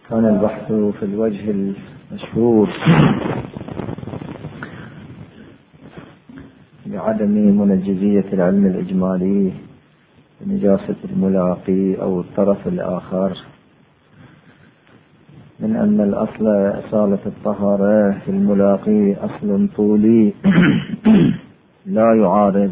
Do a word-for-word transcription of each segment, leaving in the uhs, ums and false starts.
كان البحث في الوجه المشهور بعدم منجزية العلم الإجمالي بنجاسة الملاقي أو الطرف الآخر، من أن الأصل إصالة الطهارة في الملاقي أصل طولي لا يعارض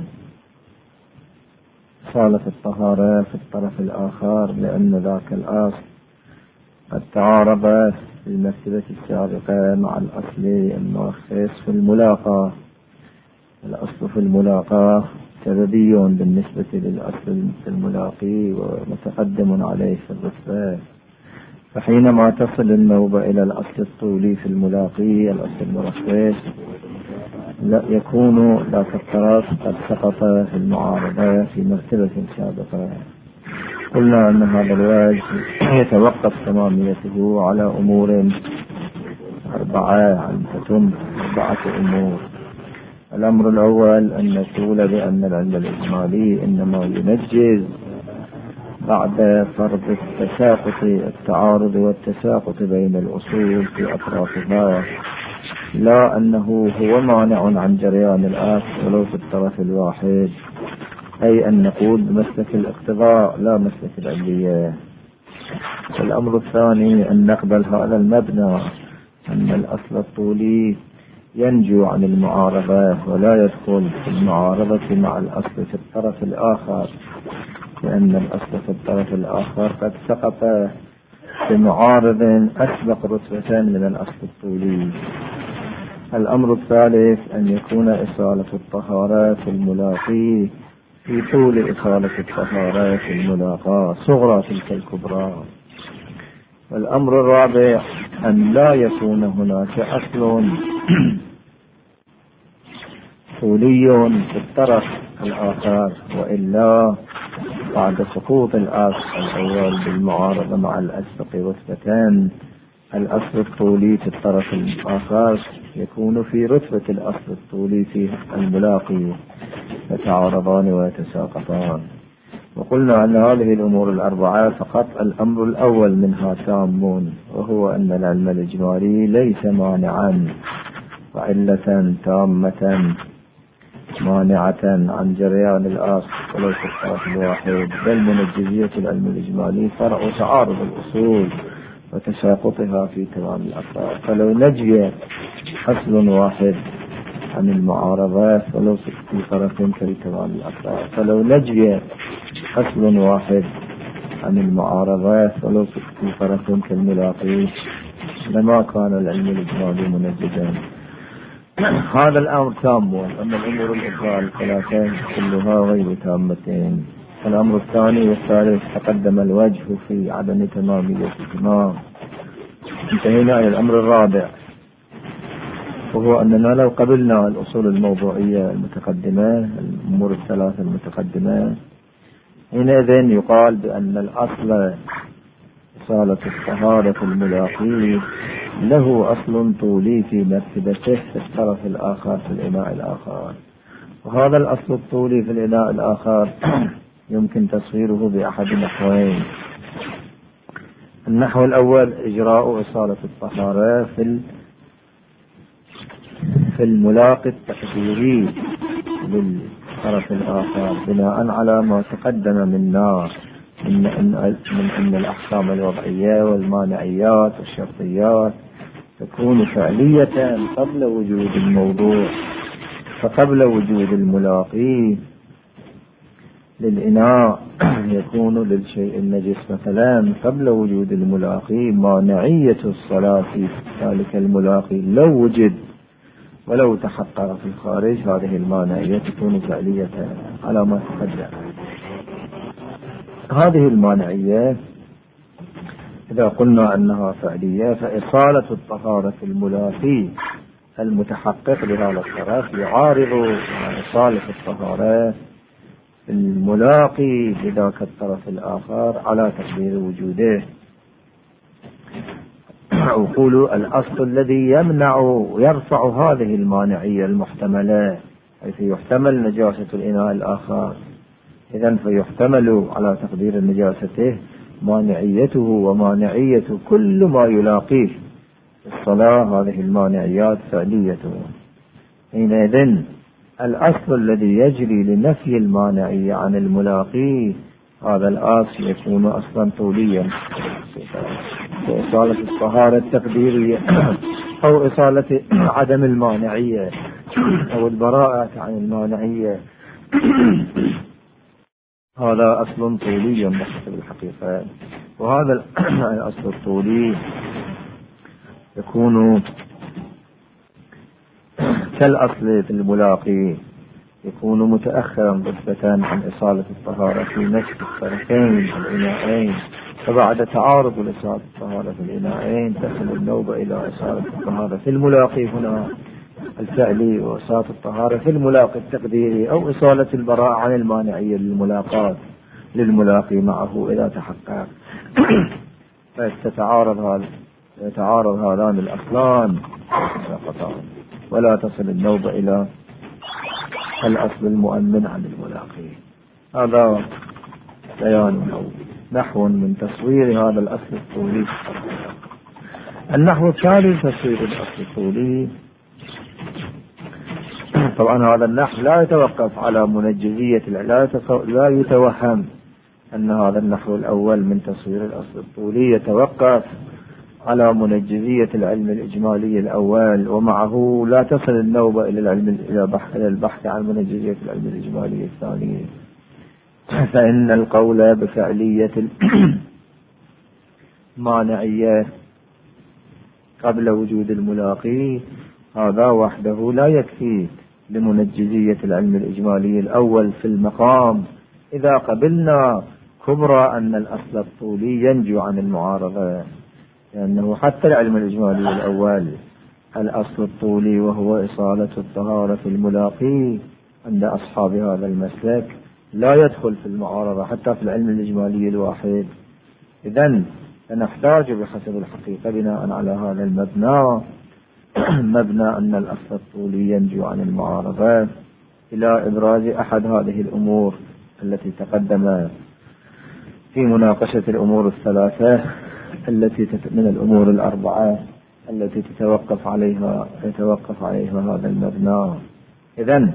إصالة الطهارة في الطرف الآخر، لأن ذاك الأصل قد تعارض في المرتبة السابقة مع الأصل المرخص في الملاقاة. الأصل في الملاقاة سببي بالنسبة للأصل في الملاقي ومتقدم عليه في الرتبة، فحينما تصل النوبة إلى الأصل الطولي في الملاقي الأصل المرخص لا يكون ذاك الطرف قد سقط في المعارضة في مرتبة سابقة. قلنا أن هذا الوجه يتوقف تماميته على أمور أربعة عن تتم أربعة أمور. الأمر الأول أن نقول بأن العلم الإجمالي إنما ينجز بعد فرض التساقط التعارض والتساقط بين الأصول في أطرافها، لا أنه هو مانع عن جريان الأصل ولو في الطرف الواحد، أي أن نقول بمسلك الاقتضاء لا مسلك العلية. الأمر الثاني أن نقبل هذا المبنى أن الأصل الطولي ينجو عن المعارضة ولا يدخل في المعارضة مع الأصل في الطرف الآخر، لأن الأصل في الطرف الآخر قد سقط بمعارض أسبق رتبة من الأصل الطولي. الأمر الثالث أن يكون إصالة الطهارة في الملاقي في طول إصالة الطهارة في الملاقاة صغرى تلك الكبرى. والأمر الرابع أن لا يكون هناك أصل طولي في الطرف الآخر، وإلا بعد سقوط الأصل الأول بالمعارضة مع الأسبق رتبتان الأصل الطولي في الطرف الآخر يكون في رتبة الأصل الطولي في الملاقي، يتعارضان ويتساقطان. وقلنا أن هذه الأمور الأربعة فقط الأمر الأول منها تام، وهو أن العلم الإجمالي ليس مانعا وعلة تامة مانعة عن جريان الأصل وليس الطرف الواحد، بل منجزية العلم الإجمالي فرع تعارض الأصول وتساقطها في تمام الأطراف. فلو نجي أصل واحد عن المعارضة ولو في طرف في تمام الأطراف، فلو نجي أصل واحد عن المعارضة ولو في طرف كالملاقي لما كان العلم الإجمالي منجزا. هذا الأمر تام، أما الأمور الأخرى الثلاثة كلها غير تامتين. الأمر الثاني والثالث تقدم الوجه في عدم تماميتهما. انتهينا إلى الأمر الرابع، وهو أننا لو قبلنا الأصول الموضوعية المتقدمة الأمور الثلاثة المتقدمة حينئذ يقال بأن الأصل إصالة الطهارة الملاقي له أصل طولي في مرتبته في الطرف الآخر في الإناء الآخر. وهذا الأصل الطولي في الإناء الآخر يمكن تصويره بأحد نحوين. النحو الأول إجراء إصالة الطهارة في في الملاقي التقديري للطرف الآخر بناء على ما تقدم من نار من أن من أن الأحكام الوضعية والمانعيات والشرطيات تكون فعلية قبل وجود الموضوع. فقبل وجود الملاقي للإناء يكون للشيء النجس مثلا قبل وجود الملاقي مانعية الصلاة في ذلك الملاقي لو وجد ولو تحقق في الخارج هذه المانعية تكون فعلية على ما تقدم. هذه المانعية إذا قلنا أنها فعلية فإصالة الطهارة الملاقي المتحقق لهذا الطرف يعارض إصالة الطهارة الملاقي لذاك الطرف الآخر على تقدير وجوده. وقولوا الأصل الذي يمنع ويرفع هذه المانعية المحتملة، حيث يحتمل نجاسة الإناء الآخر، إذن فيحتمل على تقدير نجاسته مانعيته ومانعية كل ما يلاقيه الصلاة، هذه المانعيات فعليته. حينئذ الأصل الذي يجري لنفي المانعية عن الملاقي هذا الأصل يكون أصلا طوليا، وإصالة الطهارة التقديرية أو إصالة عدم المانعية أو البراءة عن المانعية هذا أصل طولي بحسب الحقيقة. وهذا الأصل الطولي يكون كالأصل في الملاقي، يكون متأخرا رتبة عن إصالة الطهارة في نفس الطرفين الإناءين، فبعد تعارض لإصالة الطهارة في الإناءين تصل النوبة إلى إصالة الطهارة في الملاقي هنا الفعلي، وإصالة الطهارة في الملاقي التقديري، أو إصالة البراءة عن المانعية للملاقات للملاقي معه إذا تحقق. فتتعارض هذا يتعارض هذان الأصلان ولا تصل النوبة إلى الأصل المؤمن عن الملاقي. هذا بيان أو نحو من تصوير هذا الأصل الطولي. النحو الثالث تصوير الأصل الطولي. طبعا هذا النحو لا يتوقف على منجزية، لا يتوهم أن هذا النحو الأول من تصوير الأصل الطولي يتوقف على منجزية العلم الإجمالي الأول، ومعه لا تصل النوبة إلى العلم إلى البحث عن منجزية العلم الإجمالي الثاني. فإن القول بفعلية المانعية قبل وجود الملاقي هذا وحده لا يكفي لمنجزية العلم الإجمالي الأول في المقام، إذا قبلنا كبرى أن الأصل الطولي ينجو عن المعارضة، لأنه حتى العلم الإجمالي الأول الأصل الطولي وهو إصالة الطهارة في الملاقي عند أصحاب هذا المسلك لا يدخل في المعارضة حتى في العلم الإجمالي الواحد. إذن نحتاج بحسب الحقيقة بناء على هذا المبنى مبنى أن الأصل الطولي ينجو عن المعارضة إلى إبراز أحد هذه الأمور التي تقدم في مناقشة الأمور الثلاثة التي من الأمور الأربعة التي تتوقف عليها يتوقف عليها هذا المبنى. إذن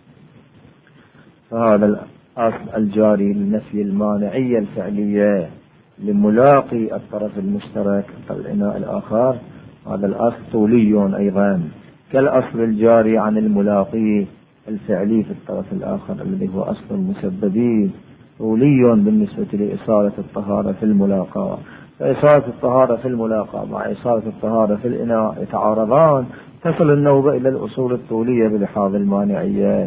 فهذا الأصل الجاري لنفي المانعية الفعلية لملاقي الطرف المشترك الإناء الآخر هذا الأصل طولي أيضا، كالأصل الجاري عن الملاقي الفعلي في الطرف الآخر الذي هو أصل المسببي طولي بالنسبة لإصالة الطهارة في الملاقاة. فإصالة الطهارة في الملاقاة مع إصالة الطهارة في الإناء يتعارضان، تصل النوبة إلى الأصول الطولية بلحاظ المانعية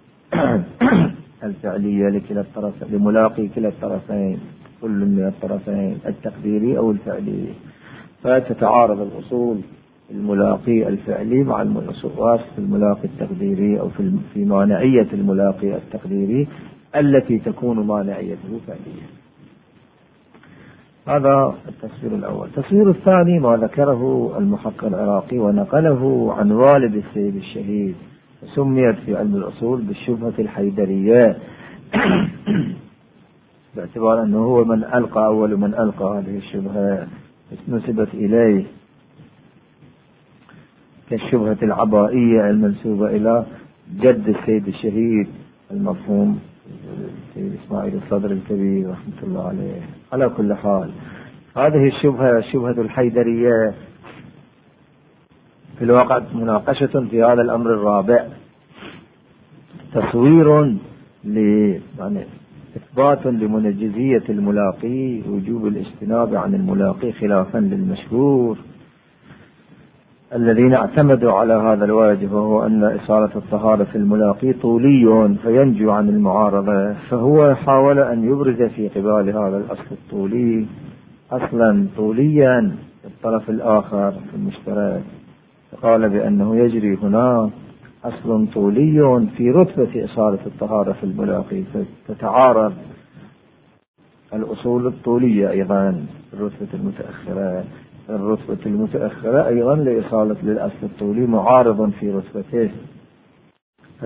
الفعلية لكلا الطرف لملاقي كلا الطرفين كل من الطرفين التقديري أو الفعلي. فتتعارض الأصول الملاقي الفعلي مع الأصول الملاقي التقديري أو في في مانعية الملاقي التقديري التي تكون مانعيته فعلية. هذا التصوير الأول. التصوير الثاني ما ذكره المحقق العراقي ونقله عن والد السيد الشهيد، سميت في علم الأصول بالشبهة الحيدرية باعتبار أنه هو من ألقى أول من ألقى هذه الشبهة، نسبت إليه كالشبهة العبائية المنسوبة إلى جد السيد الشهيد المفهوم السيد إسماعيل الصدر الكبير رحمة الله عليه. على كل حال هذه الشبهة الشبهة الحيدرية في الواقع مناقشة في هذا الأمر الرابع، تصوير ل يعني إثبات لمنجزية الملاقي وجوب الاجتناب عن الملاقي خلافا للمشهور الذين اعتمدوا على هذا الواجب، وهو أن إصالة الطهارة في الملاقي طولي فينجو عن المعارضة. فهو حاول أن يبرز في قبال هذا الأصل الطولي أصلا طوليا الطرف الآخر في المشترك، فقال بأنه يجري هنا أصل طولي في رتبة إصالة الطهارة في الملاقي، فتتعارض الأصول الطولية أيضا الرتبة المتأخرة الرتبة المتأخرة أيضا لإصالة للأصل الطولي معارض في رتبته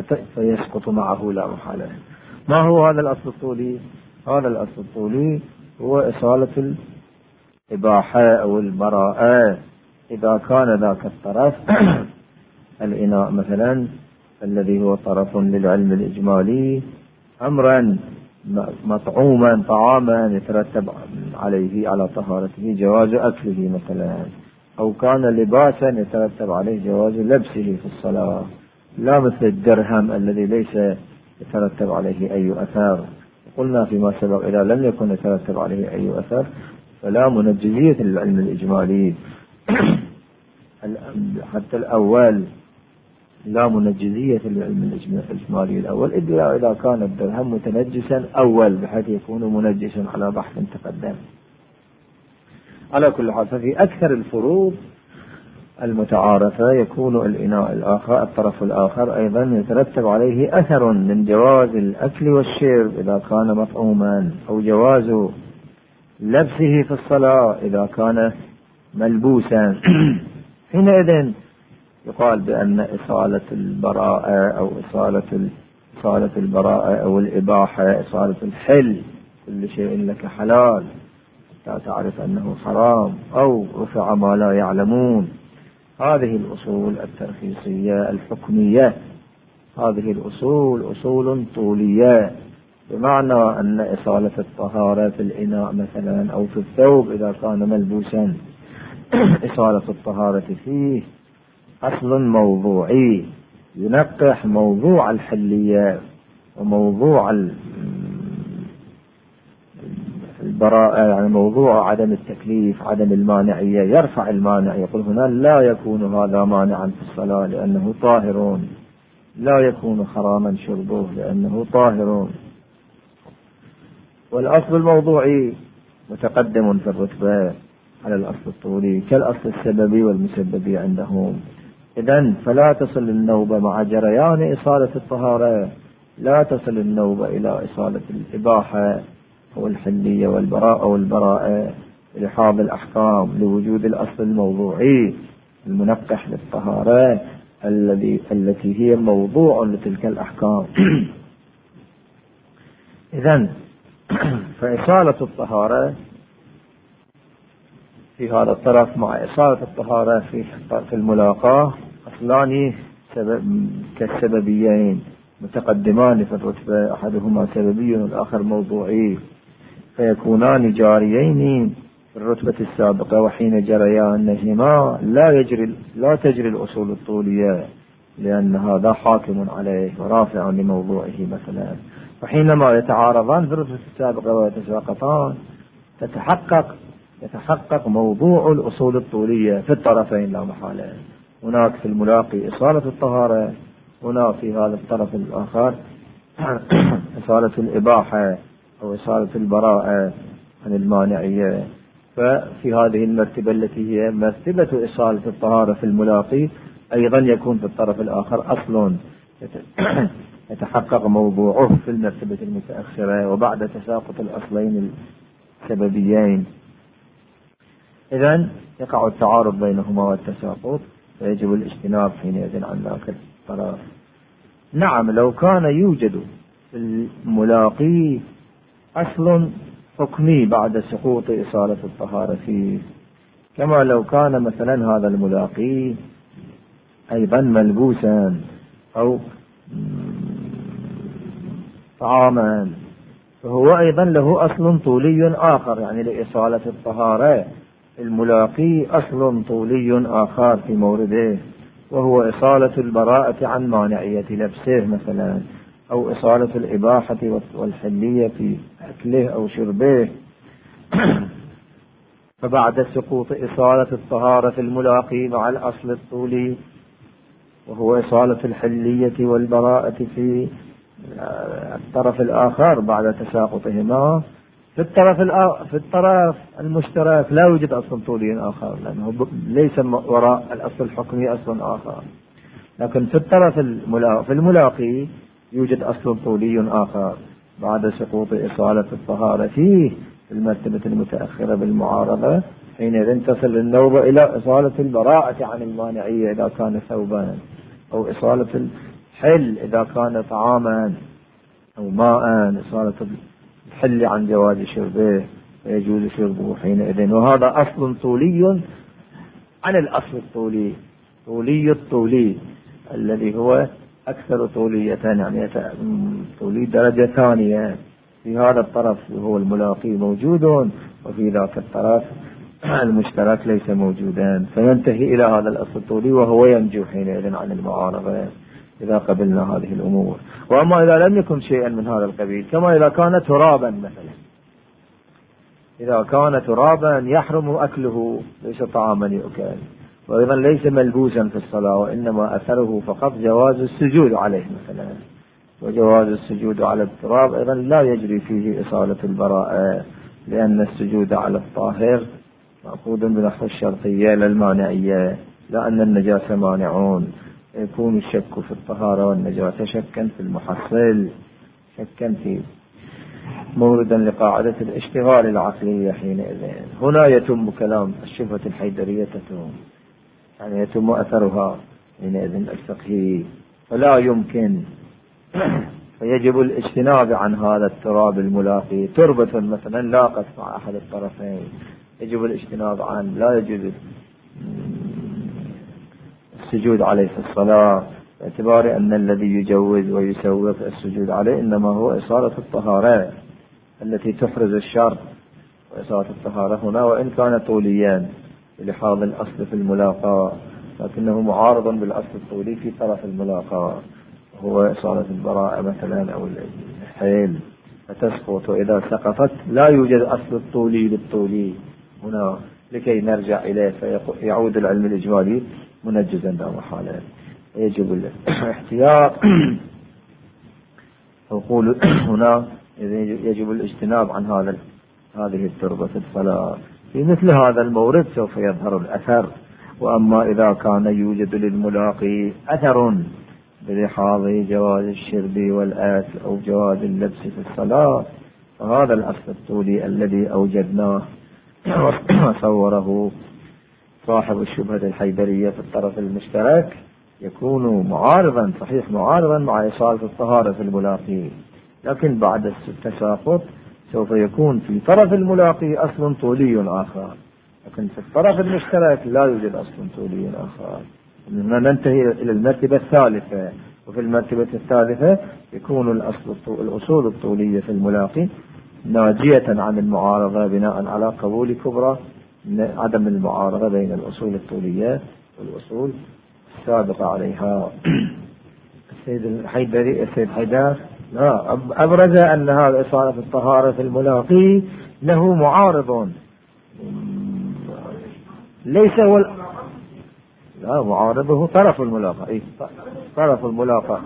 فيسقط معه لا محالة. ما هو هذا الأصل الطولي؟ هذا الأصل الطولي هو إصالة الإباحة أو البراءة إذا كان ذاك الطرف الإناء مثلا الذي هو طرف للعلم الإجمالي أمرا مطعوما طعاما يترتب عليه على طهارته جواز أكله مثلا، أو كان لباسا يترتب عليه جواز لبسه في الصلاة، لا مثل الدرهم الذي ليس يترتب عليه أي أثر. قلنا فيما سبق إذا لم يكن يترتب عليه أي أثر فلا منجزية للعلم الإجمالي حتى الأول لا منجزية للعلم الإجمالي الأول إلا إذا كان الدرهم متنجسا أول بحيث يكون منجسا على بحث تقدم. على كل حال ففي أكثر الفروض المتعارفة يكون الإناء الآخر الطرف الآخر أيضا يترتب عليه أثر من جواز الأكل والشرب إذا كان مطعوما، أو جواز لبسه في الصلاة إذا كان ملبوسا. حينئذ يقال بأن إصالة البراءة أو إصالة إصالة البراءة أو الإباحة إصالة الحل، كل شيء لك حلال لا تعرف أنه حرام، أو رفع ما لا يعلمون. هذه الأصول الترخيصية الحكمية، هذه الأصول أصول طولية، بمعنى أن إصالة الطهارة في الإناء مثلا أو في الثوب إذا كان ملبوسا إصالة الطهارة فيه أصل موضوعي ينقح موضوع الحلية وموضوع البراءة، يعني موضوع عدم التكليف عدم المانعية، يرفع المانع يقول هنا لا يكون هذا مانعا في الصلاة لأنه طاهر، لا يكون حراما شربه لأنه طاهر. والأصل الموضوعي متقدم في الرتبة على الأصل الطولي كالأصل السببي والمسببي عندهم. إذن فلا تصل النوبة مع جريان إصالة الطهارة، لا تصل النوبة إلى إصالة الإباحة أو الحلية والبراءة والبراءة لحاظ الأحكام لوجود الأصل الموضوعي المنقح للطهارة الذي التي هي موضوع لتلك الأحكام. إذن فإصالة الطهارة في هذا الطرف مع إصالة الطهارة في في الملاقاة أصلان سبب كالسببيين متقدمان في الرتبة، أحدهما سببي والآخر موضوعي، فيكونان جاريين في الرتبة السابقة، وحين جريانهما لا يجري لا تجري الأصول الطولية لأن هذا حاكم عليه ورافع لموضوعه مثلا. وحينما يتعارضان في الرتبة السابقة ويتساقطان تتحقق يتحقق موضوع الأصول الطولية في الطرفين لا محالة. هناك في الملاقي إصالة الطهارة، هنا في هذا الطرف الآخر إصالة الإباحة أو إصالة البراءة عن المانعية. ففي هذه المرتبة التي هي مرتبة إصالة الطهارة في الملاقي أيضا يكون في الطرف الآخر أصل يتحقق موضوعه في المرتبة المتأخرة وبعد تساقط الأصلين السببيين. إذن يقع التعارض بينهما والتساقط، فيجب الاجتناب حينئذ عن ذاك الطرف. نعم لو كان يوجد في الملاقي أصل حكمي بعد سقوط إصالة الطهارة فيه، كما لو كان مثلا هذا الملاقي أيضا ملبوسا أو طعاما، فهو أيضا له أصل طولي آخر، يعني لإصالة الطهارة الملاقي أصل طولي آخر في مورده، وهو إصالة البراءة عن مانعية لبسه مثلا، أو إصالة الإباحة والحلية في أكله أو شربه. فبعد سقوط إصالة الطهارة في الملاقي مع الأصل الطولي وهو إصالة الحلية والبراءة في الطرف الآخر بعد تساقطهما في الطرف في الطرف المشترك لا يوجد أصل طولي آخر، لأنه ليس وراء الأصل الحكمي أصل آخر، لكن في الطرف في الملاقي يوجد أصل طولي آخر بعد سقوط إصالة الطهارة فيه في المرتبة المتأخرة بالمعارضة. حينئذ تصل النوبة إلى إصالة البراءة عن المانعية إذا كان ثوبا، أو إصالة الحل إذا كان طعاما أو ماء، إصالة الحل عن جواز شربه، ويجوز شربه حينئذ. وهذا أصل طولي عن الأصل الطولي، طولي الطولي الذي هو أكثر طولية، يعني طولي درجة ثانية. في هذا الطرف هو الملاقي موجود، وفي ذاك الطرف المشترك ليس موجودا، فينتهي إلى هذا الأصل الطولي وهو ينجو حينئذ عن المعارضة إذا قبلنا هذه الأمور. وأما إذا لم يكن شيئا من هذا القبيل، كما إذا كان ترابا مثلا، إذا كان ترابا يحرم أكله، ليس طعاما يؤكل، وأيضا ليس ملبوسا في الصلاة، وإنما أثره فقط جواز السجود عليه مثلا. وجواز السجود على التراب أيضا لا يجري فيه إصالة البراءة، لأن السجود على الطاهر مأخوذ بنحو الشرطية للمانعية، لأن النجاسة مانعون. يكون الشك في الطهارة والنجاسة شكا في المحصل، شكا في موردا لقاعدة الاشتغال العقلية حينئذ. هنا يتم كلام الشبهة الحيدرية، تتم يعني يتم أثرها حينئذ الفقهي، فلا يمكن فيجب الاجتناب عن هذا التراب الملاقي. تربة مثلا لاقت مع أحد الطرفين، يجب الاجتناب عن، لا يجوز السجود عليه في الصلاة، باعتبار أن الذي يجوز ويسوق السجود عليه إنما هو إصالة الطهارة التي تحرز الشر. وإصالة الطهارة هنا وإن كان طوليا بلحاظ الأصل في الملاقاة، لكنه معارض بالأصل الطولي في طرف الملاقاة، هو إصالة البراءة مثلا أو الحيل، فتسقط. وإذا سقطت لا يوجد أصل الطولي للطولي هنا لكي نرجع إليه، فيعود العلم الإجمالي منجزا لا محالة. يجب الاحتياط. أقول هنا يجب الاجتناب عن هذا هذه التربة في الصلاة. في مثل هذا المورد سوف يظهر الأثر. وأما إذا كان يوجد للملاقي أثر بلحاظ جواز الشرب والآكل أو جواز اللبس في الصلاة، فهذا الأصل الطولي الذي أوجدناه وصوره صاحب الشبهة الحيدرية في الطرف المشترك يكون معارضا، صحيح معارضا مع إصالة الطهارة في الملاقي، لكن بعد التساقط سوف يكون في طرف الملاقي أصل طولي آخر، لكن في الطرف المشترك لا يوجد أصل طولي آخر. ننتهي إلى المرتبة الثالثة، وفي المرتبة الثالثة يكون الأصل الأصول الطولية في الملاقي ناجية عن المعارضة بناء على قبول كبرى عدم المعارضة بين الأصول الطولية والأصول السابقة عليها. السيد الحيدري السيد حيدر لا أبرز أن هذا إصالة الطهارة في الملاقي له معارض، ليس هو لا معارضه طرف الملاقى. إيه؟ طرف الملاقى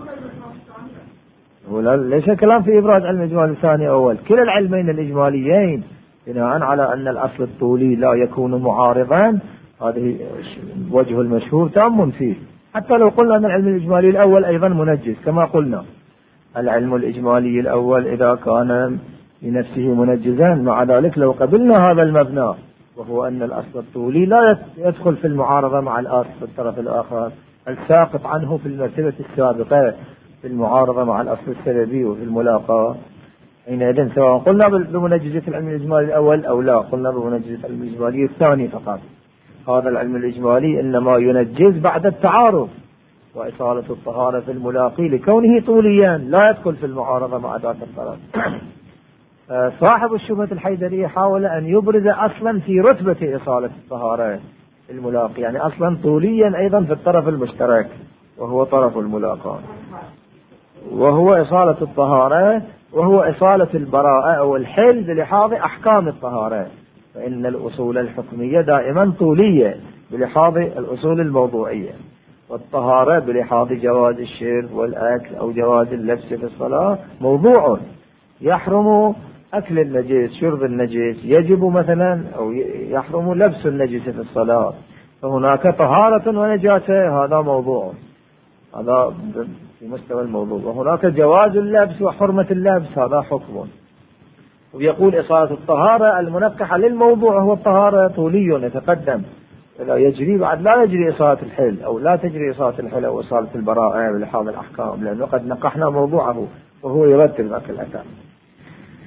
ليس كلام في إبراز علم الإجمال الثاني أول. كلا العلمين الإجماليين بناء على أن الأصل الطولي لا يكون معارضا، هذه وجه المشهور تام فيه، حتى لو قلنا أن العلم الإجمالي الأول أيضا منجز كما قلنا. العلم الإجمالي الأول إذا كان لنفسه منجزا، مع ذلك لو قبلنا هذا المبنى وهو أن الأصل الطولي لا يدخل في المعارضة مع الأصل في الطرف الآخر الساقط عنه في المرتبة السابقة في المعارضة مع الأصل السببي وفي الملاقاة، حينئذ سواء قلنا بمنجزة العلم الإجمالي الأول أو لا قلنا بمنجزة العلم الإجمالي الثاني فقط، هذا العلم الإجمالي إنما ينجز بعد التعارض وإصالة الطهارة في الملاقي لكونه طوليا لا يدخل في المعارضة مع ذات الطرف. صاحب الشبهة الحيدرية حاول أن يبرز أصلا في رتبة إصالة الطهارة في الملاقي، يعني أصلا طوليا أيضا في الطرف المشترك وهو طرف الملاقاة، وهو إصالة الطهارة وهو إصالة البراءة أو الحل بلحاظ أحكام الطهارة، فإن الأصول الحكمية دائما طولية بلحاظ الأصول الموضوعية، والطهارة بلحاظ جواز الشرب والأكل أو جواز اللبس في الصلاة موضوع. يحرم أكل النجس شرب النجس، يجب مثلا أو يحرم لبس النجس في الصلاة، فهناك طهارة ونجاسة، هذا موضوع، هذا في مستوى الموضوع، وهناك جواز اللبس وحرمة اللبس، هذا حكم. ويقول إصالة الطهارة المنقحة للموضوع هو الطهارة طولي يتقدم، لا يجري بعد لا يجري إصالة الحل أو لا تجري إصالة الحل أو إصالة البراءة بلحاظ الأحكام، لأنه قد نقحنا موضوعه وهو يرتب ذاك الأثر.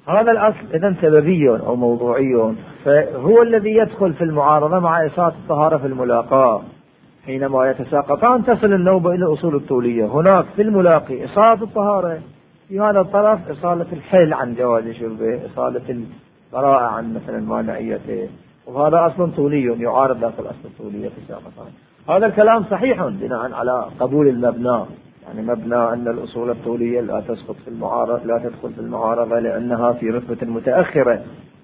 هذا الأصل إذن سببي أو موضوعي، فهو الذي يدخل في المعارضة مع إصالة الطهارة في الملاقاة. حينما يتساقطان تصل النوبة إلى أصول الطولية. هناك في الملاقي إصالة الطهارة، في هذا الطرف إصالة الحل عن جواز شربه، إصالة البراءة عن مثلا مانعيته، وهذا أصل طولي يعارض ذاك الأصل الطولي تساقطان. هذا الكلام صحيح بناء على قبول المبنى، يعني مبنى أن الأصول الطولية لا تسقط في المعارضة، لا تدخل في المعارضة لأنها في رتبة متأخرة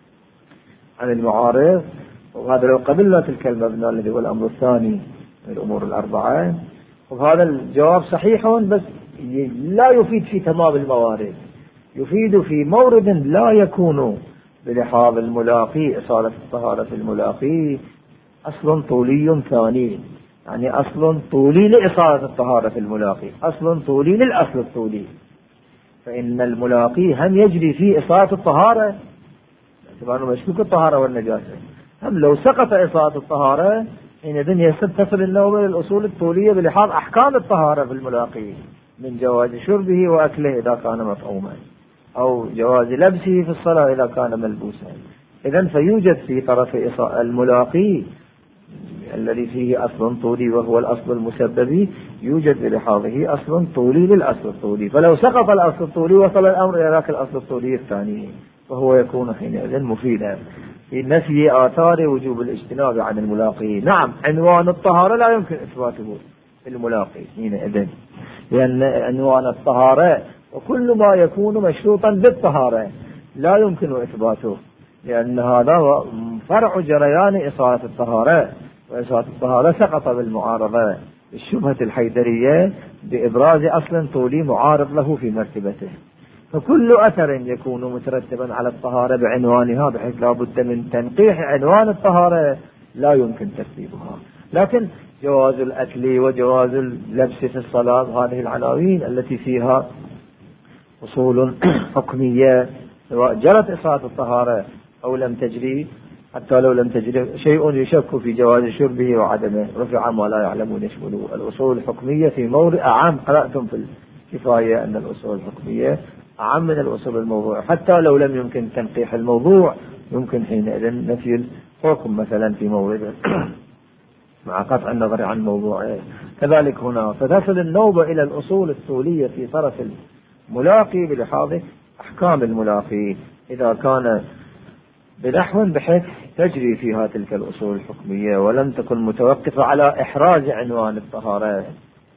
عن المعارض. وهذا لو قبلنا تلك المبنى الذي هو الأمر الثاني من الأمور الأربعة، وهذا الجواب صحيح، بس لا يفيد في تمام الموارد، يفيد في مورد لا يكون بلحاظ الملاقي إصالة الطهارة في الملاقي أصل طولي ثاني، يعني أصل طولي لإصالة الطهارة في الملاقي، أصل طولي للأصل الطولي. فإن الملاقي هم يجري فيه إصالة الطهارة باعتباره مشكوك الطهارة والنجاسة، هم لو سقط إصالة الطهارة حينئذ تصل النوبة للأصول الطولية بلحاظ أحكام الطهارة في الملاقي من جواز شربه وأكله إذا كان مطعوما، أو جواز لبسه في الصلاة إذا كان ملبوسا. إذن فيوجد في طرف الملاقي الذي فيه أصل طولي وهو الأصل المسببي، يوجد بلحاظه أصل طولي للأصل الطولي، فلو سقط الأصل الطولي وصل الأمر إلى ذاك الأصل الطولي الثاني، وهو يكون حينئذ مفيدا في نفي آثار وجوب الاجتناب عن الملاقي. نعم، عنوان الطهارة لا يمكن إثباته في الملاقي حينئذ، لأن عنوان الطهارة وكل ما يكون مشروطا بالطهارة لا يمكن إثباته، لأن هذا فرع جريان إصالة الطهارة، وإصالة الطهارة سقط بالمعارضة الشبهة الحيدرية بإبراز أصل طولي معارض له في مرتبته. فكل أثر يكون مترتبا على الطهارة بعنوانها، بحيث لا بد من تنقيح عنوان الطهارة، لا يمكن ترتيبها. لكن جواز الأكل وجواز اللبس في الصلاة، هذه العناوين التي فيها أصول حكمية سواء جرت إصالة الطهارة أو لم تجري، حتى لو لم تجري شيء يشك في جواز شربه وعدمه، رفع ما لا يعلمون يشمله. الأصول الحكمية في موضع أعم، قرأتم في الكفاية أن الأصول الحكمية أعم من الأصول الموضوع، حتى لو لم يمكن تنقيح الموضوع يمكن حينئذ نفي الحكم مثلا في موضع مع قطع النظر عن موضوعه. كذلك هنا فتصل النوبة إلى الأصول الطولية في طرف الملاقي بلحاظ أحكام الملاقي إذا كان بنحو بحيث تجري فيها تلك الأصول الحكمية ولم تكن متوقفة على إحراز عنوان الطهارة،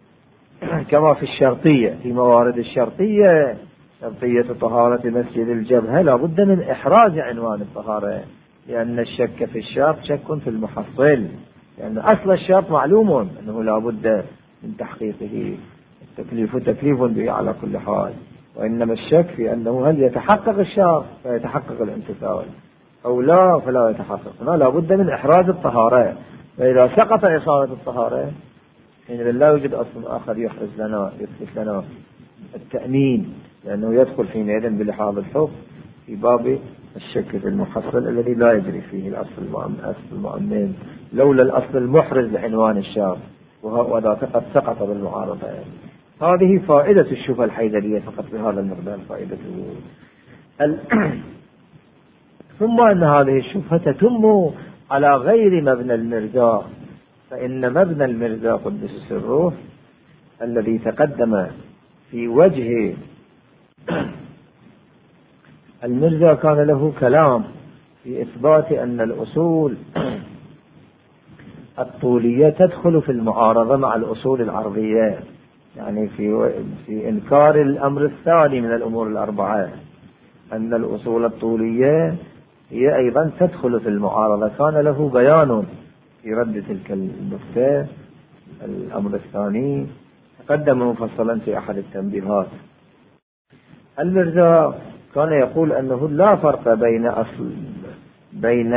كما في الشرطية، في موارد الشرطية، شرطية طهارة مسجد الجبهة لا بد من إحراز عنوان الطهارة، لأن الشك في الشرط شك في المحصل، لأن أصل الشرط معلوم أنه لا بد من تحقيقه، التكليف تكليف به على كل حال، وإنما الشك في أنه هل يتحقق الشرط فيتحقق الامتثال أو لا فلا يتحقق. هنا لا بد من إحراز الطهارة، فإذا سقط إصالة الطهارة حين لا يوجد أصل آخر يحرز لنا يثبت لنا التأمين، لأنه يدخل حينئذ بلحاظ الحكم في باب الشك في المحصل الذي لا يجري فيه الأصل المؤمن لولا الأصل المحرز لعنوان الشرط، وهذا قد سقط بالمعارضة. هذه فائدة الشبهة الحيدرية فقط بهذا المقدار فائدته. ال... ثم أن هذه الشبهة تتم على غير مبنى المرزا، فإن مبنى المرزا قدس سره الذي تقدم في وجه المرزا كان له كلام في إثبات أن الأصول الطولية تدخل في المعارضة مع الأصول العرضية، يعني في في إنكار الأمر الثاني من الأمور الأربعة أن الأصول الطولية هي أيضا تدخل في المعارضة، كان له بيان في رد تلك النقطة. الأمر الثاني تقدم مفصلا في أحد التنبيهات. المرزا كان يقول أنه لا فرق بين أصل بين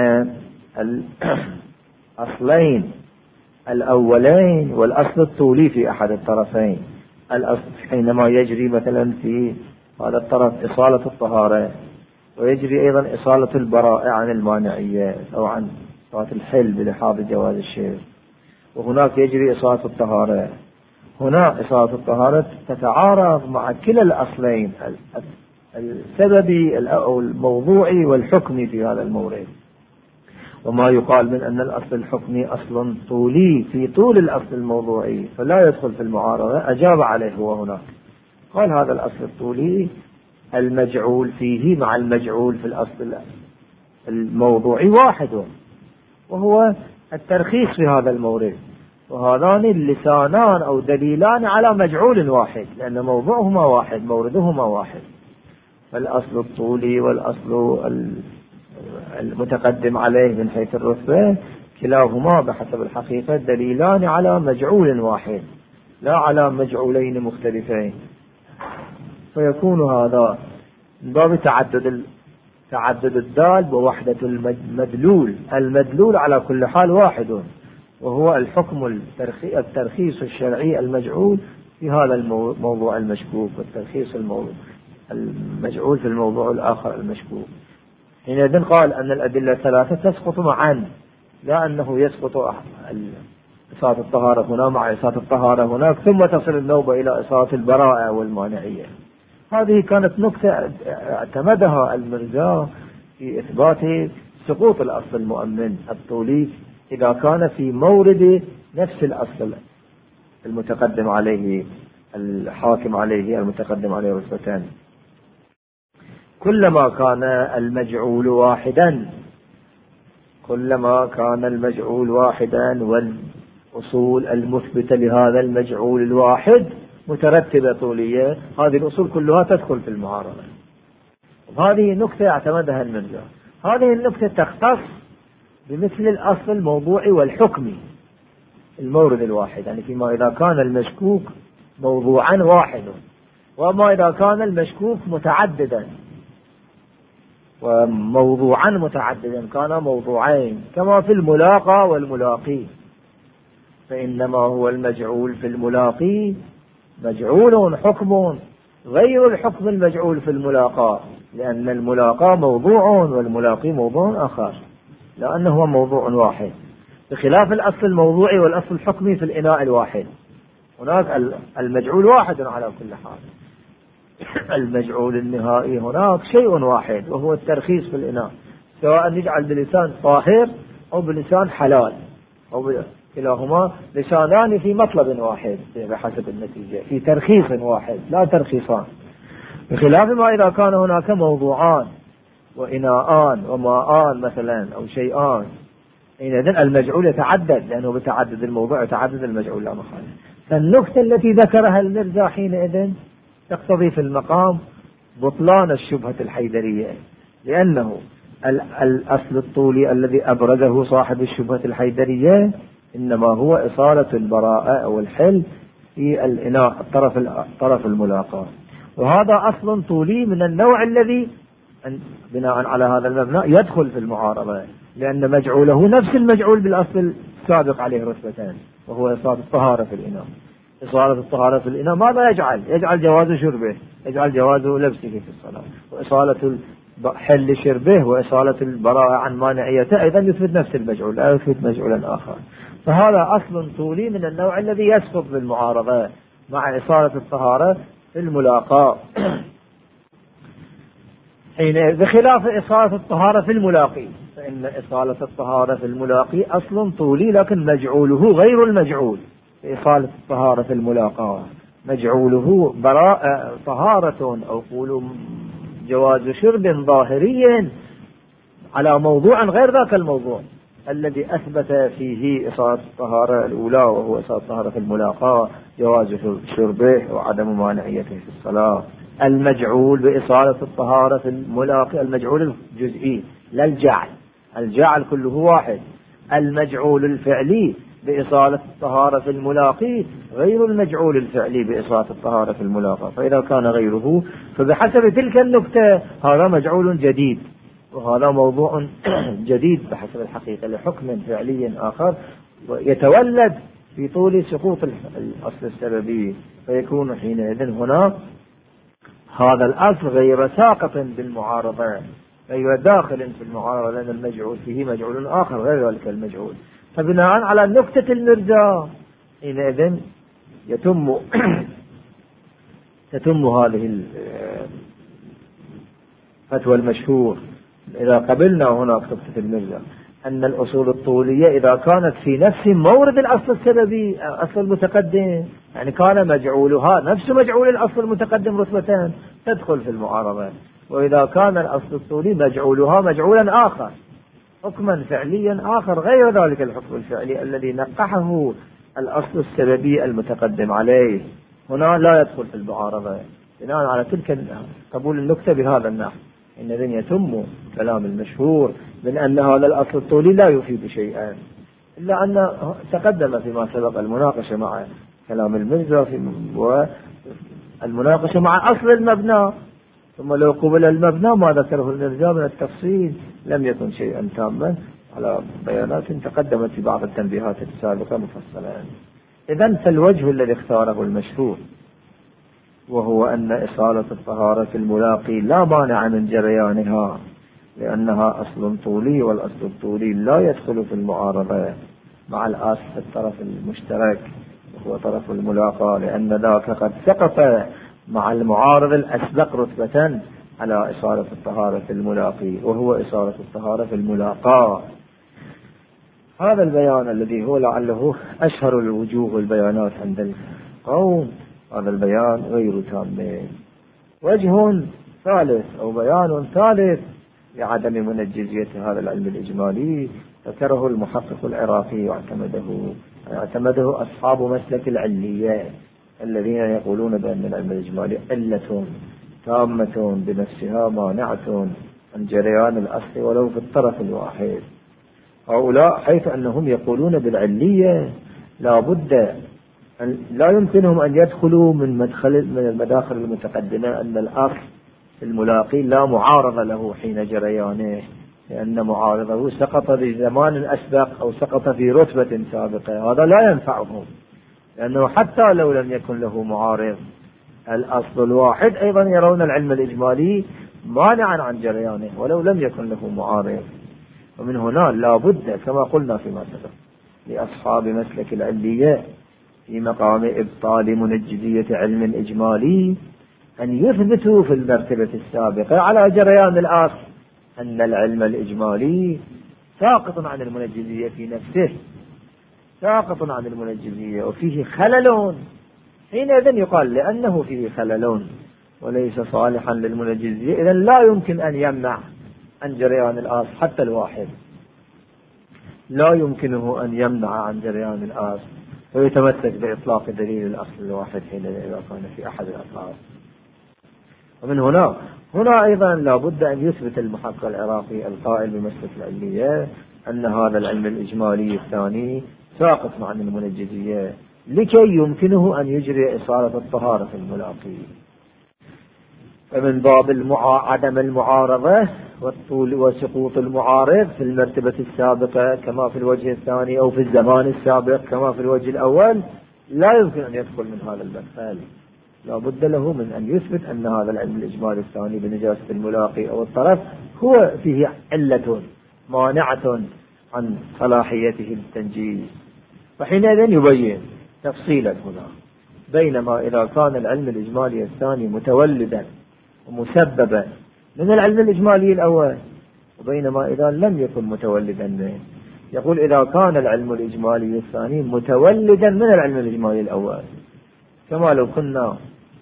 الأصلين الأولين والأصل الطولي في أحد الطرفين. الأصل حينما يجري مثلا في هذا الطرف إصالة الطهارة، ويجري أيضا إصالة البراءة عن المانعية أو عن إصالة الحل بلحاظ جواز الشيء، وهناك يجري إصالة الطهارة. هنا إصالة الطهارة تتعارض مع كلا الأصلين السببي أو الموضوعي والحكمي في هذا المورد. وما يقال من أن الأصل الحكمي أصل طولي في طول الأصل الموضوعي فلا يدخل في المعارضة، أجاب عليه هو هناك، قال هذا الأصل الطولي المجعول فيه مع المجعول في الأصل الموضوعي واحد، وهو الترخيص في هذا المورد، وهذان اللسانان أو دليلان على مجعول واحد، لأن موضوعهما واحد موردهما واحد. فالأصل الطولي والأصل المتقدم عليه من حيث الرتبة كلاهما بحسب الحقيقة دليلان على مجعول واحد لا على مجعولين مختلفين، فيكون هذا من باب تعدد تعدد الدال بوحدة المدلول. المدلول على كل حال واحد، وهو الحكم الترخيص الشرعي المجعول في هذا الموضوع المشكوك، والترخيص الموضوع المجعول في الموضوع الآخر المشكوك. حينئذ قال أن الأدلة الثلاثة تسقط معا، لا أنه يسقط إصالة الطهارة هنا مع إصالة الطهارة هناك ثم تصل النوبة إلى إصالة البراءة والمانعية. هذه كانت نكتة اعتمدها المرزا في إثبات سقوط الأصل المؤمن الطولي إذا كان في مورد نفس الأصل المتقدم عليه الحاكم عليه المتقدم عليه رتبتان. كلما كان المجعول واحدا كلما كان المجعول واحدا والأصول المثبتة لهذا المجعول الواحد مترتبة طولية، هذه الأصول كلها تدخل في المعارضة. هذه نكتة اعتمدها المرجع. هذه النكتة تختص بمثل الأصل الموضوعي والحكمي المورد الواحد، يعني فيما إذا كان المشكوك موضوعا واحدا، وما إذا كان المشكوك متعددا، وموضوعا متعددا كان موضوعين كما في الملاقى والملاقي، فإنما هو المجعول في الملاقي مجعول حكم غير الحكم المجعول في الملاقى، لأن الملاقى موضوع والملاقي موضوع آخر، لأنه هو موضوع واحد، بخلاف الأصل الموضوعي والأصل الحكمي في الإناء الواحد. هناك المجعول واحد على كل حال، المجعول النهائي هناك شيء واحد وهو الترخيص في الإناء، سواء نجعل بلسان طاهر أو بلسان حلال، أو كلاهما لسانان في مطلب واحد بحسب النتيجة، في ترخيص واحد لا ترخيصان، بخلاف ما إذا كان هناك موضوعان وإناءان وماءان مثلا أو شيئان، إذن المجعول يتعدد، لأنه بتعدد الموضوع يتعدد المجعول لا محالة. فالنكتة التي ذكرها المرزا حينئذ تقتضي في المقام بطلان الشبهة الحيدرية، لأنه الأصل الطولي الذي أبرزه صاحب الشبهة الحيدرية إنما هو إصالة البراءة أو الحل في الإناء الطرف الطرف الملاقى، وهذا أصل طولي من النوع الذي بناء على هذا المبنى يدخل في المعارضة، لأن مجعوله نفس المجعول بالأصل السابق عليه رتبتان، وهو إصالة الطهارة في الإناء. إصالة الطهارة في الإناء ماذا يجعل؟ يجعل جواز شربه، يجعل جواز لبسه في الصلاة، وإصالة حل شربه وإصالة البراءة عن مانعيته أيضا يثبت نفس المجعول لا يثبت مجعولا آخر. فهذا أصل طولي من النوع الذي يسقط بالمعارضة مع إصالة الطهارة في الملاقاة حين بخلاف إصالة الطهارة في الملاقي، فإن إصالة الطهارة في الملاقي أصل طولي لكن مجعوله غير المجعول. إصالة الطهارة في الملاقاة مجعوله براءة طهارة أو قولوا جواز شرب ظاهري على موضوع غير ذاك الموضوع الذي أثبت فيه إصالة الطهارة الأولى، وهو إصالة الطهارة في الملاقاة جواز شربه وعدم مانعيته في الصلاة. المجعول بإصالة الطهارة في الملاقي المجعول الجزئي لا الجعل، الجعل كله واحد. المجعول الفعلي بإصالة الطهارة في الملاقي غير المجعول الفعلي بإصالة الطهارة في الملاقى، فإذا كان غيره فبحسب تلك النكتة هذا مجعول جديد، وهذا موضوع جديد بحسب الحقيقة لحكم فعلي آخر يتولد في طول سقوط الأصل السببي، فيكون حينئذ هنا هذا الأصل غير ساقط بالمعارضة، غير داخل في المعارضة، لأن المجعول فيه مجعول آخر غير ذلك المجعول. فبناء على نكتة المرجع حينئذ يتم تتم هذه فتوى المشهور إذا قبلنا هناك فتوى المرزا أن الأصول الطولية إذا كانت في نفس مورد الأصل السببي أصل المتقدم، يعني كان مجعولها نفس مجعول الأصل المتقدم رتبتان، تدخل في المعارضة. وإذا كان الأصل الطولي مجعولها مجعولا آخر حكما فعليا آخر غير ذلك الحكم الفعلي الذي نقحه الأصل السببي المتقدم عليه، هنا لا يدخل في المعارضة بناء على تلك قبول النكتة بهذا النحو. إنذن يتم كلام المشهور من أن هذا الأصل الطولي لا يفيد شيئا، إلا أن تقدم فيما سبق المناقشة مع كلام المرزا في والمناقشة مع أصل المبنى، ثم لو قبل المبنى ما ذكره المرزا من التفصيل لم يكن شيئا تاما على بيانات تقدمت في بعض التنبيهات السابقة مفصلة. إذن فالوجه الذي اختاره المشهور وهو أن إصالة الطهارة الملاقي لا مانع من جريانها لأنها أصل طولي، والأصل الطولي لا يدخل في المعارضة مع الأصل في الطرف المشترك وهو طرف الملاقى، لأن ذاك قد سقط مع المعارض الأسبق رتبة على إصالة الطهارة الملاقي وهو إصالة الطهارة الملاقى. هذا البيان الذي هو لعله أشهر الوجوه البيانات عند القوم، هذا البيان غير تام. وجه ثالث أو بيان ثالث لعدم منجزية هذا العلم الإجمالي ذكره المحقق العراقي واعتمده اعتمده أصحاب مسلك العلية الذين يقولون بأن العلم الإجمالي علة تامة بنفسها مانعة عن جريان الأصل ولو في الطرف الواحد. هؤلاء حيث أنهم يقولون بالعلية لا بد أن لا يمكنهم أن يدخلوا من مدخل من المداخل المتقدمة أن الأصل الملاقي لا معارض له حين جريانه، لأن معارضه سقط بزمان أسبق أو سقط في رتبة سابقة، هذا لا ينفعهم، لأنه حتى لو لم يكن له معارض الأصل الواحد أيضا يرون العلم الإجمالي مانعا عن جريانه ولو لم يكن له معارض. ومن هنا لا بد كما قلنا فيما سبق لأصحاب مسلك العلية في مقام إبطال منجزية علم الإجمالي أن يثبتوا في المرتبة السابقة على جريان الأصل أن العلم الإجمالي ساقط عن المنجزية في نفسه، ساقط عن المنجزية وفيه خلل، حينئذ يقال لأنه فيه خلل وليس صالحا للمنجزية إذن لا يمكن أن يمنع عن جريان الأصل حتى الواحد، لا يمكنه أن يمنع عن جريان الأصل ويتمسك بإطلاق دليل الأصل الواحد حين إذا كان في أحد الأطراف. ومن هنا هنا أيضا لا بد أن يثبت المحقق العراقي القائل بمسلك العلية أن هذا العلم الإجمالي الثاني ساقط عن المنجزية لكي يمكنه أن يجري إصالة الطهارة في الملاقي. فمن باب المعا... عدم المعارضة والطول وسقوط المعارض في المرتبة السابقة كما في الوجه الثاني أو في الزمان السابق كما في الوجه الأول لا يمكن أن يدخل من هذا المدخل، لا بد له من أن يثبت أن هذا العلم الإجمالي الثاني بنجاسة الملاقي أو الطرف هو فيه علة مانعة عن صلاحيته للتنجيز. وحينئذ يبين تفصيلا هنا بينما إذا كان العلم الإجمالي الثاني متولدا ومسببا من العلم الإجمالي الأول، وبينما إذا لم يكن متولدا منه. يقول إذا كان العلم الإجمالي الثاني متولدا من العلم الإجمالي الأول، كما لو كنا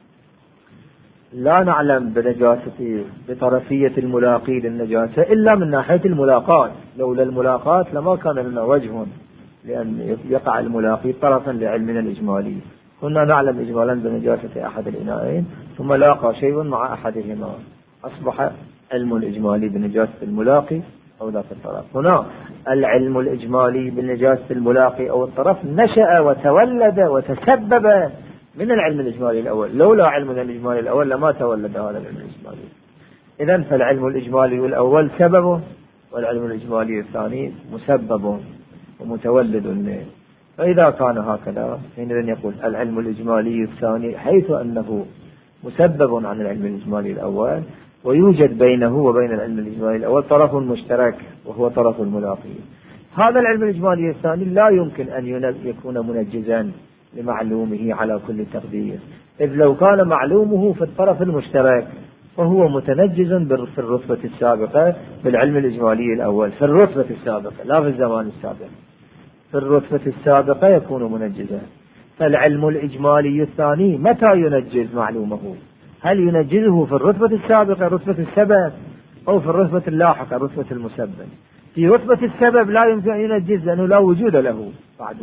لا نعلم بنجاسة بطرفية الملاقي للنجاسة إلا من ناحية الملاقات، لولا الملاقات لما كان لنا وجه لأن يقع الملاقي طرفا لعلمنا الإجمالي. كنا نعلم إجمالا بنجاسة أحد الإناءين ثم لاقى شيء مع أحدهما أصبح علم الإجمالي بنجاسة الملاقي أو ذاك الطرف. هنا العلم الإجمالي بنجاسة الملاقي أو الطرف نشأ وتولد وتسبب من العلم الإجمالي الأول، لولا علمنا الإجمالي الأول لما تولد هذا العلم الإجمالي. إذن فالعلم الإجمالي الأول سببه والعلم الإجمالي الثاني مسبب ومتولد منه. فإذا كان هكذا حينئذ يقول العلم الإجمالي الثاني حيث أنه مسبب عن العلم الإجمالي الأول ويوجد بينه وبين العلم الإجمالي الأول طرف مشترك وهو طرف الملاقي، هذا العلم الإجمالي الثاني لا يمكن أن يكون منجزا لمعلومه على كل تقدير، إذ لو كان معلومه في الطرف المشترك وهو متنجز في الرتبة السابقة بالعلم الإجمالي الأول، في الرتبة السابقة لا في الزمان السابق، في الرتبة السابقة يكون منجزا. فالعلم الإجمالي الثاني متى ينجز معلومه؟ هل ينجزه في الرتبة السابقة رتبة السبب، أو في الرتبة اللاحقة رتبة المسبب؟ في رتبة السبب لا يمكن أن ينجز لأنه لا وجود له بعده،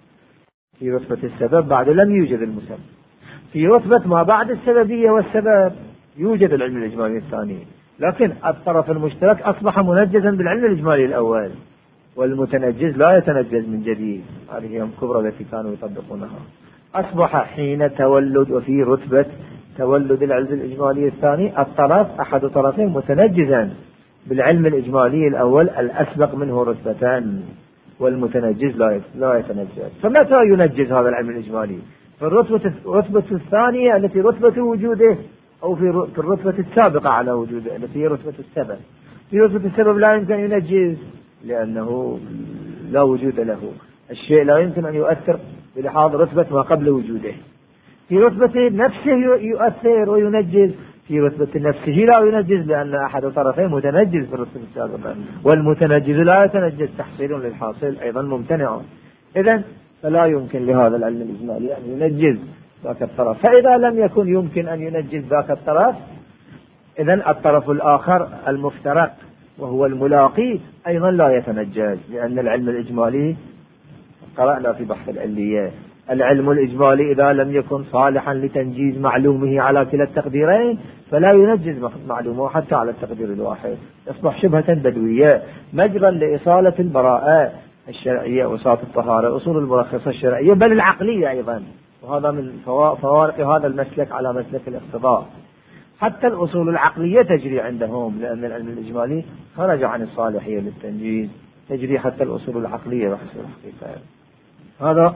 في رتبة السبب بعد لم يوجد المسبب. في رتبة ما بعد السببية والسبب يوجد العلم الإجمالي الثاني، لكن الطرف المشترك أصبح منجزا بالعلم الإجمالي الأول، والمتنجز لا يتنجز من جديد. هذه هي الكبرى التي كانوا يطبقونها. أصبح حين تولد وفي رتبة تولد العلم الإجمالي الثاني الطرف أحد طرفين متنجزا بالعلم الإجمالي الأول الأسبق منه رتبتان، والمتنجز لا يتنجز. فمتى ينجز هذا العلم الإجمالي؟ في الرتبة الرتبة الثانية التي رتبة وجوده، أو في الرتبة السابقة على وجوده التي هي رتبة السبب. في رتبة السبب لا يمكن أن ينجز لأنه لا وجود له، الشيء لا يمكن أن يؤثر بلحاظ رتبة ما قبل وجوده. في رتبة نفسه يؤثر وينجز، في رتبة نفسه لا ينجز لأن أحد طرفين متنجز في الرتبة السابقة، والمتنجز لا يتنجز، تحصيل للحاصل أيضا ممتنع. إذن فلا يمكن لهذا العلم الإجمالي أن ينجز ذاك الطرف. فإذا لم يكن يمكن أن ينجز ذاك الطرف، إذن الطرف الآخر المفترق وهو الملاقي أيضا لا يتنجز، لأن العلم الإجمالي قرأنا في بحث العلية العلم الإجمالي إذا لم يكن صالحا لتنجيز معلومه على كلا التقديرين فلا ينجز معلومه حتى على التقدير الواحد، يصبح شبهة بدوية مجرا لإصالة البراءة الشرعية وإصالة الطهارة، أصول الملخصة الشرعية بل العقلية أيضا. وهذا من فوارق هذا المسلك على مسلك الاقتضاء. حتى الأصول العقلية تجري عندهم، لأن العلم الإجمالي خرج عن الصالحية للتنجيز، تجري حتى الأصول العقلية بحسب الحقيقة. هذا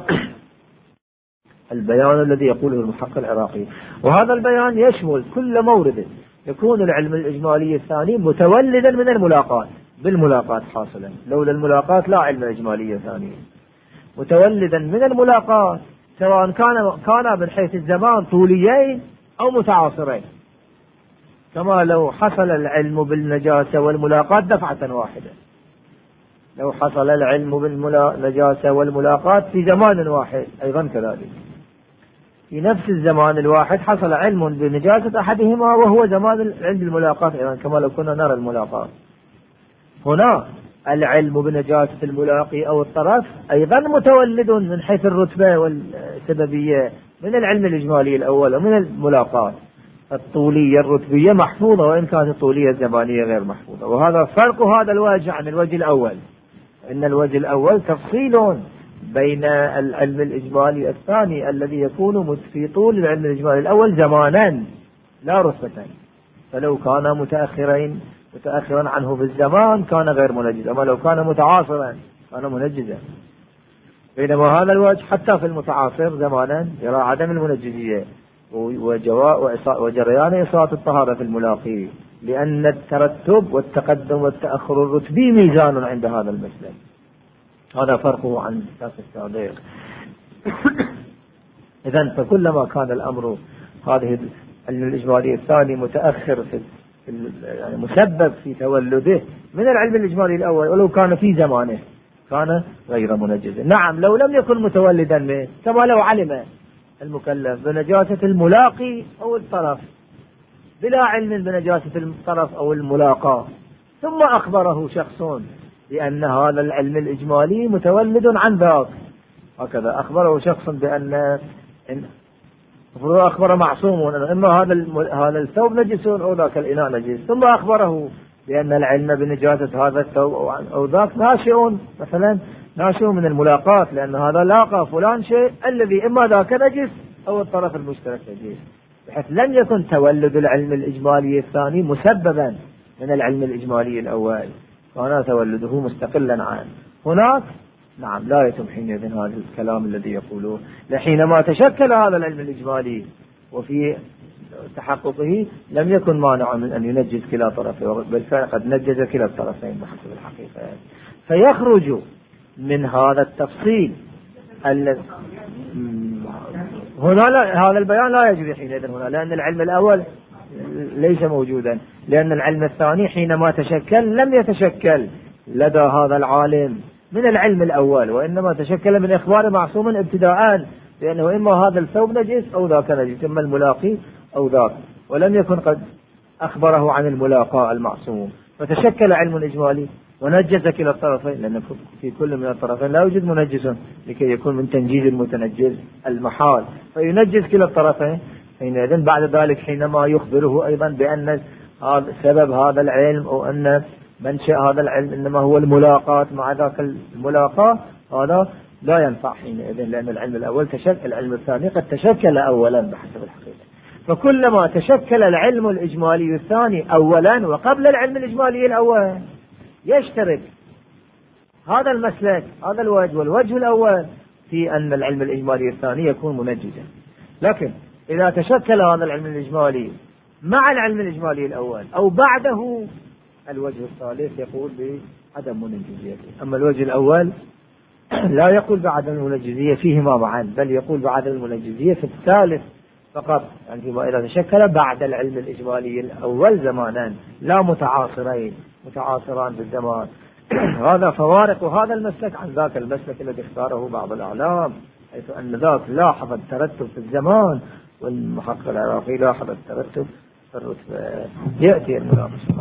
البيان الذي يقوله المحقق العراقي، وهذا البيان يشمل كل مورد يكون العلم الإجمالي الثاني متولدا من الملاقات، بالملاقات حاصلا، لولا الملاقات لا علم إجمالي ثاني، متولدا من الملاقات سواء كان كان من حيث الزمان طوليين أو متعاصرين، كما لو حصل العلم بالنجاسة والملاقات دفعة واحدة، لو حصل العلم بالنجاسة والملاقات في زمان واحد أيضا كذلك، في نفس الزمان الواحد حصل علم بنجاسة أحدهما وهو زمان العلم بالملاقات أيضا، كما لو كنا نرى الملاقات. هنا العلم بنجاسة الملاقي أو الطرف أيضا متولد من حيث الرتبة والسببية من العلم الإجمالي الأول ومن الملاقات. الطولية الرتبية محفوظة وإن كانت الطولية الزمانية غير محفوظة، وهذا فرق هذا الوجه عن الوجه الأول. إن الوجه الأول تفصيل بين العلم الإجمالي الثاني الذي يكون في طول العلم الإجمالي الأول زمانا لا رتبة، فلو كان متأخرين متأخرا عنه في الزمان كان غير منجز، أما لو كان متعاصرا كان منجزا. بينما هذا الوجه حتى في المتعاصر زمانا يرى عدم المنجزية وجريان إصلاة الطهارة في الملاقي، لأن الترتب والتقدم والتأخر الرتبي ميزان عند هذا المسلك. هذا فرقه عن الأساس السابق. إذن فكلما كان الأمر هذه الإجمالي الثاني متأخر في يعني مسبب في تولده من العلم الإجمالي الأول ولو كان في زمانه كان غير منجز. نعم لو لم يكن متولدا منه، كما لو علم المكلف بنجاسة الملاقي أو الطرف بلا علم بنجاسة الطرف أو الملاقى، ثم أخبره شخص بأن هذا العلم الإجمالي متولد عن ذاك، هكذا أخبره شخص بأن أخبر معصوم إما هذا هذا الثوب نجس أو ذاك الإناء نجس، ثم أخبره بأن العلم بنجاسة هذا الثوب أو ذاك ناشئ مثلا ناشئ من الملاقات، لأن هذا لاقى فلان شيء الذي إما ذاك نجس أو الطرف المشترك نجس، بحيث لم يكن تولد العلم الإجمالي الثاني مسببا من العلم الإجمالي الأول، كان تولده مستقلا عنه. هناك نعم لا يتم حينئذ هذا الكلام الذي يقولوه، لحينما تشكل هذا العلم الإجمالي وفي تحققه لم يكن مانع من أن ينجز كلا طرفين، بل قد نجز كلا الطرفين بحسب الحقيقة. فيخرج من هذا التفصيل هنا لا هذا البيان لا يجري حينئذ هنا، لأن العلم الأول ليس موجودا، لأن العلم الثاني حينما تشكل لم يتشكل لدى هذا العالم من العلم الأول، وإنما تشكل من إخبار معصوم ابتداء، لأنه إما هذا الثوب نجس أو ذاك نجس، إما الملاقي أو ذاك، ولم يكن قد أخبره عن الملاقاة المعصوم، فتشكل علم إجمالي ونجز كلا الطرفين، لأن في كل من الطرفين لا يوجد منجز لكي يكون من تنجيز المتنجز المحال، فينجز كلا الطرفين. حينئذ بعد ذلك حينما يخبره أيضا بأن هذا سبب هذا العلم أو أن منشأ هذا العلم إنما هو الملاقاة مع ذاك الملاقاة، هذا لا ينفع حينئذ، لأن العلم الأول تشكل، العلم الثاني قد تشكل أولا بحسب الحقيقة. فكلما تشكل العلم الإجمالي الثاني أولا وقبل العلم الإجمالي الأول يشترك هذا المسلك، هذا الوجه والوجه الأول في أن العلم الإجمالي الثاني يكون منجزا. لكن إذا تشكل هذا العلم الإجمالي مع العلم الإجمالي الأول أو بعده، الوجه الثالث يقول بعدم منجزيته. أما الوجه الأول لا يقول بعدم المنجزية فيهما معا، بل يقول بعدم المنجزية في الثالث فقط، يعني فيما إذا تشكل بعد العلم الإجمالي الأول زمانا، لا متعاصرين متعاصران بالزمان. هذا فوارق هذا المسلك عن ذاك المسلك الذي اختاره بعض الأعلام، حيث أن ذاك لاحظ الترتب في الزمان، والمحقق العراقي لاحظ الترتب في الرتبة. يأتي المناقشة.